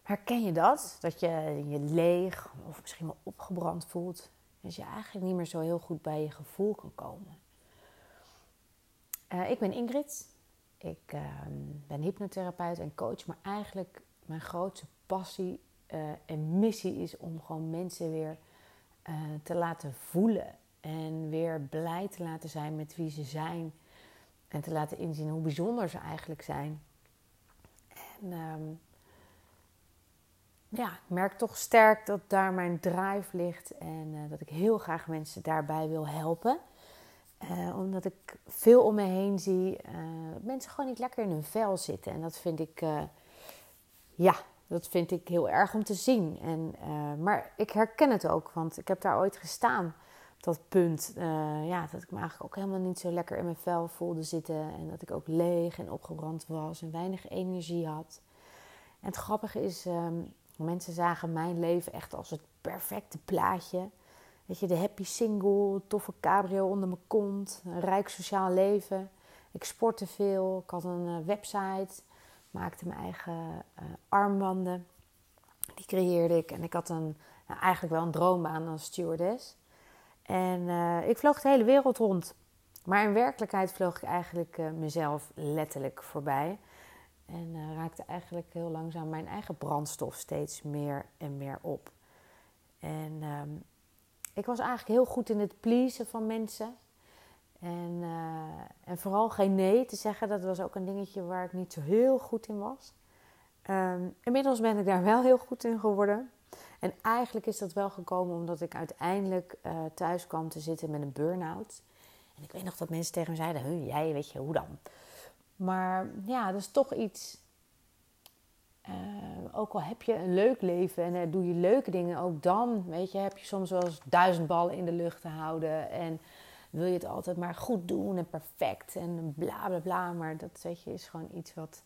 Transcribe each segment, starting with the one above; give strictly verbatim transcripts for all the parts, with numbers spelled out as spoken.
Herken je dat? Dat je je leeg of misschien wel opgebrand voelt. Dat je eigenlijk niet meer zo heel goed bij je gevoel kan komen. Uh, ik ben Ingrid. Ik uh, ben hypnotherapeut en coach. Maar eigenlijk mijn grootste passie uh, en missie is om gewoon mensen weer uh, te laten voelen. En weer blij te laten zijn met wie ze zijn. En te laten inzien hoe bijzonder ze eigenlijk zijn. En um, ja, ik merk toch sterk dat daar mijn drive ligt. En uh, dat ik heel graag mensen daarbij wil helpen. Uh, omdat ik veel om me heen zie. Uh, dat mensen gewoon niet lekker in hun vel zitten. En dat vind ik, uh, ja, dat vind ik heel erg om te zien. En, uh, maar ik herken het ook. Want ik heb daar ooit gestaan. Op dat punt. Uh, ja, dat ik me eigenlijk ook helemaal niet zo lekker in mijn vel voelde zitten. En dat ik ook leeg en opgebrand was. En weinig energie had. En het grappige is, um, mensen zagen mijn leven echt als het perfecte plaatje. Weet je, de happy single, toffe cabrio onder mijn kont, een rijk sociaal leven. Ik sportte veel, ik had een uh, website, maakte mijn eigen uh, armbanden. Die creëerde ik en ik had een, nou, eigenlijk wel een droombaan als stewardess. En uh, ik vloog de hele wereld rond. Maar in werkelijkheid vloog ik eigenlijk uh, mezelf letterlijk voorbij. En uh, raakte eigenlijk heel langzaam mijn eigen brandstof steeds meer en meer op. En um, ik was eigenlijk heel goed in het pleasen van mensen. En, uh, en vooral geen nee te zeggen. Dat was ook een dingetje waar ik niet zo heel goed in was. Um, inmiddels ben ik daar wel heel goed in geworden. En eigenlijk is dat wel gekomen omdat ik uiteindelijk uh, thuis kwam te zitten met een burn-out. En ik weet nog dat mensen tegen me zeiden, huh, jij, weet je, hoe dan? Maar ja, dat is toch iets. Uh, ook al heb je een leuk leven en uh, doe je leuke dingen, ook dan, weet je, heb je soms wel eens duizend ballen in de lucht te houden. En wil je het altijd maar goed doen en perfect en bla bla bla. Maar dat, weet je, is gewoon iets wat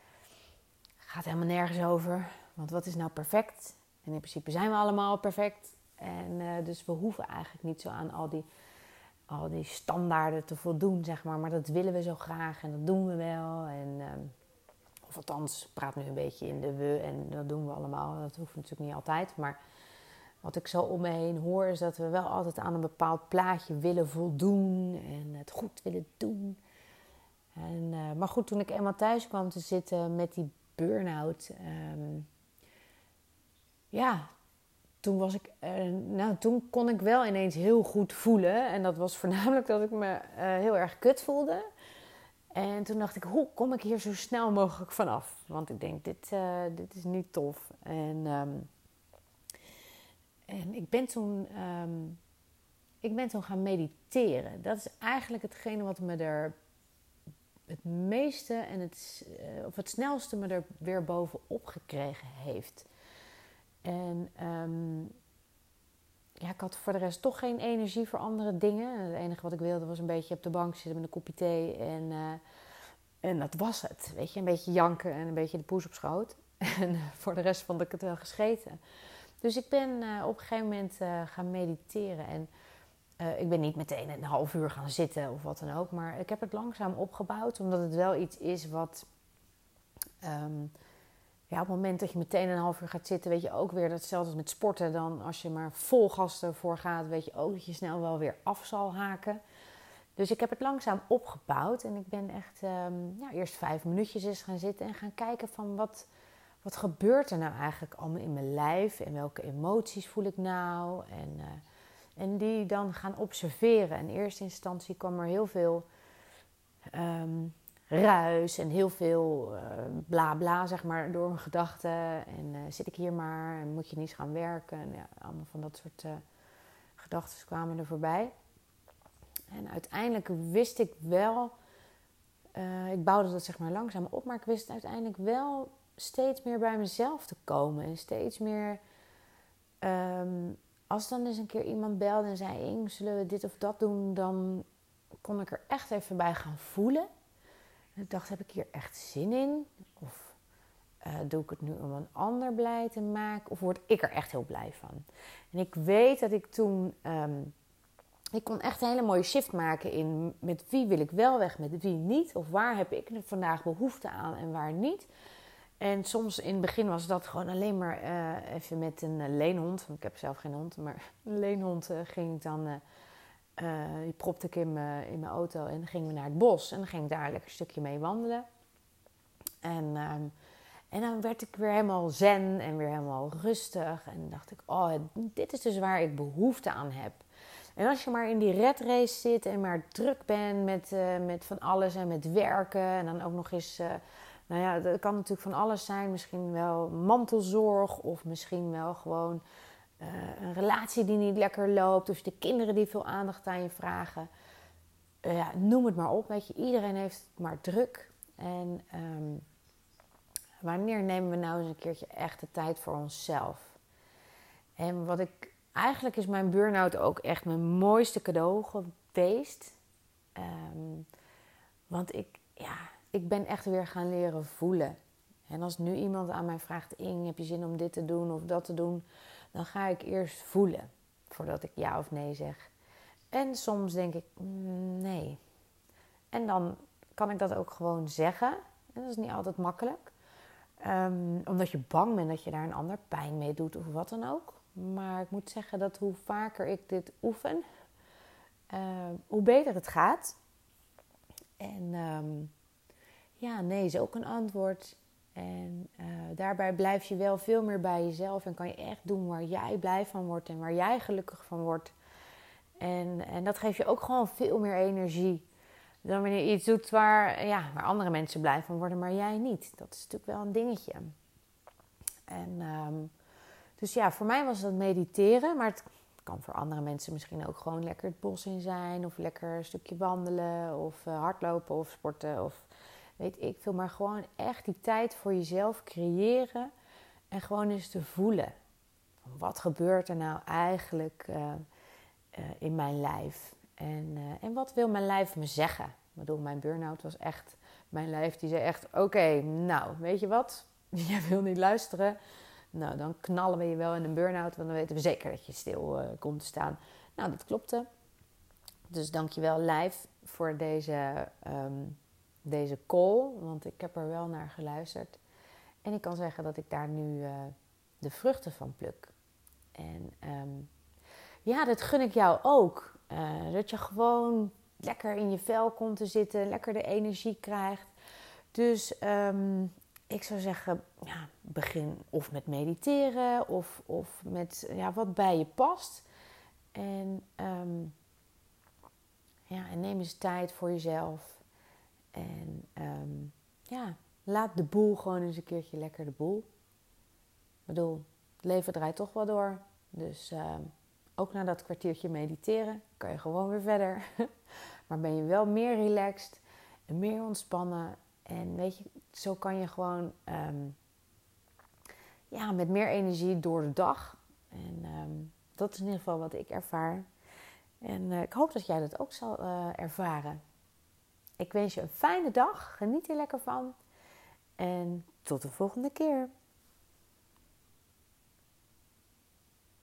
gaat helemaal nergens over. Want wat is nou perfect? En in principe zijn we allemaal perfect. En uh, dus we hoeven eigenlijk niet zo aan al die... al die standaarden te voldoen, zeg maar. Maar dat willen we zo graag en dat doen we wel. En, um, of althans, ik praat nu een beetje in de we en dat doen we allemaal. Dat hoeft natuurlijk niet altijd. Maar wat ik zo om me heen hoor is dat we wel altijd aan een bepaald plaatje willen voldoen. En het goed willen doen. En, uh, maar goed, toen ik eenmaal thuis kwam te zitten met die burn-out... Um, ja... Toen, was ik, uh, nou, toen kon ik wel ineens heel goed voelen. En dat was voornamelijk dat ik me uh, heel erg kut voelde. En toen dacht ik, hoe kom ik hier zo snel mogelijk vanaf? Want ik denk, dit, uh, dit is niet tof. En, um, en ik, ben toen, um, ik ben toen gaan mediteren. Dat is eigenlijk hetgene wat me er het meeste en het, uh, of het snelste me er weer bovenop gekregen heeft. En um, ja, ik had voor de rest toch geen energie voor andere dingen. Het enige wat ik wilde was een beetje op de bank zitten met een kopje thee. En, uh, en dat was het. Weet je, een beetje janken en een beetje de poes op schoot. En voor de rest vond ik het wel gescheten. Dus ik ben uh, op een gegeven moment uh, gaan mediteren. En uh, ik ben niet meteen een half uur gaan zitten of wat dan ook. Maar ik heb het langzaam opgebouwd. Omdat het wel iets is wat... Um, Ja, op het moment dat je meteen een half uur gaat zitten, weet je ook weer hetzelfde als met sporten. Dan als je maar vol gas ervoor gaat, weet je ook dat je snel wel weer af zal haken. Dus ik heb het langzaam opgebouwd en ik ben echt um, ja, eerst vijf minuutjes eens gaan zitten en gaan kijken van wat, wat gebeurt er nou eigenlijk allemaal in mijn lijf en welke emoties voel ik nou. En, uh, en die dan gaan observeren. In eerste instantie kwam er heel veel... Um, ruis en heel veel uh, bla bla, zeg maar, door mijn gedachten. En uh, zit ik hier maar en moet je niet eens gaan werken. En ja, allemaal van dat soort uh, gedachten kwamen er voorbij. En uiteindelijk wist ik wel... Uh, ik bouwde dat zeg maar langzaam op, maar ik wist uiteindelijk wel steeds meer bij mezelf te komen. En steeds meer... Um, als dan eens een keer iemand belde en zei... Ing, zullen we dit of dat doen? Dan kon ik er echt even bij gaan voelen... Ik dacht, heb ik hier echt zin in? Of uh, doe ik het nu om een ander blij te maken? Of word ik er echt heel blij van? En ik weet dat ik toen... Um, ik kon echt een hele mooie shift maken in... met wie wil ik wel weg, met wie niet? Of waar heb ik vandaag behoefte aan en waar niet? En soms in het begin was dat gewoon alleen maar uh, even met een uh, leenhond. Ik heb zelf geen hond, maar een leenhond uh, ging ik dan... Uh, uh, die propte ik in mijn, in mijn auto en dan gingen we naar het bos. En dan ging ik daar lekker een stukje mee wandelen. En, um, en dan werd ik weer helemaal zen en weer helemaal rustig. En dan dacht ik, oh, dit is dus waar ik behoefte aan heb. En als je maar in die red race zit en maar druk bent met, uh, met van alles en met werken. En dan ook nog eens, uh, nou ja, dat kan natuurlijk van alles zijn. Misschien wel mantelzorg of misschien wel gewoon uh, een relatie die niet lekker loopt. Of de kinderen die veel aandacht aan je vragen. Uh, ja, noem het maar op, weet je. Iedereen heeft het maar druk. En um, wanneer nemen we nou eens een keertje echt de tijd voor onszelf? En wat ik... Eigenlijk is mijn burn-out ook echt mijn mooiste cadeau geweest. Um, want ik, ja, ik ben echt weer gaan leren voelen. En als nu iemand aan mij vraagt... Ing, heb je zin om dit te doen of dat te doen? Dan ga ik eerst voelen. Voordat ik ja of nee zeg. En soms denk ik, mm, nee. En dan kan ik dat ook gewoon zeggen. En dat is niet altijd makkelijk. Um, omdat je bang bent dat je daar een ander pijn mee doet of wat dan ook. Maar ik moet zeggen dat hoe vaker ik dit oefen, uh, hoe beter het gaat. En um, ja, nee is ook een antwoord. En uh, daarbij blijf je wel veel meer bij jezelf. En kan je echt doen waar jij blij van wordt en waar jij gelukkig van wordt. En, en dat geeft je ook gewoon veel meer energie. Dan wanneer je iets doet waar, ja, waar andere mensen blij van worden, maar jij niet. Dat is natuurlijk wel een dingetje. En... Um, Dus ja, voor mij was dat mediteren. Maar het kan voor andere mensen misschien ook gewoon lekker het bos in zijn. Of lekker een stukje wandelen. Of uh, hardlopen of sporten. Of weet ik veel. Maar gewoon echt die tijd voor jezelf creëren. En gewoon eens te voelen. Wat gebeurt er nou eigenlijk uh, uh, in mijn lijf? En, uh, en wat wil mijn lijf me zeggen? Ik bedoel, mijn burn-out was echt... Mijn lijf die zei echt... Oké, okay, nou, weet je wat? Jij wil niet luisteren... Nou, dan knallen we je wel in een burn-out, want dan weten we zeker dat je stil uh, komt te staan. Nou, dat klopte. Dus dankjewel lijf voor deze, um, deze call, want ik heb er wel naar geluisterd. En ik kan zeggen dat ik daar nu uh, de vruchten van pluk. En um, ja, dat gun ik jou ook. Uh, dat je gewoon lekker in je vel komt te zitten, lekker de energie krijgt. Dus... Um, Ik zou zeggen, ja, begin of met mediteren of, of met ja, wat bij je past. En, um, ja, en neem eens tijd voor jezelf. En um, ja, laat de boel gewoon eens een keertje lekker de boel. Ik bedoel, het leven draait toch wel door. Dus um, ook na dat kwartiertje mediteren kan je gewoon weer verder. Maar ben je wel meer relaxed en meer ontspannen. En weet je, zo kan je gewoon um, ja, met meer energie door de dag. En um, dat is in ieder geval wat ik ervaar. En uh, ik hoop dat jij dat ook zal uh, ervaren. Ik wens je een fijne dag. Geniet er lekker van. En tot de volgende keer.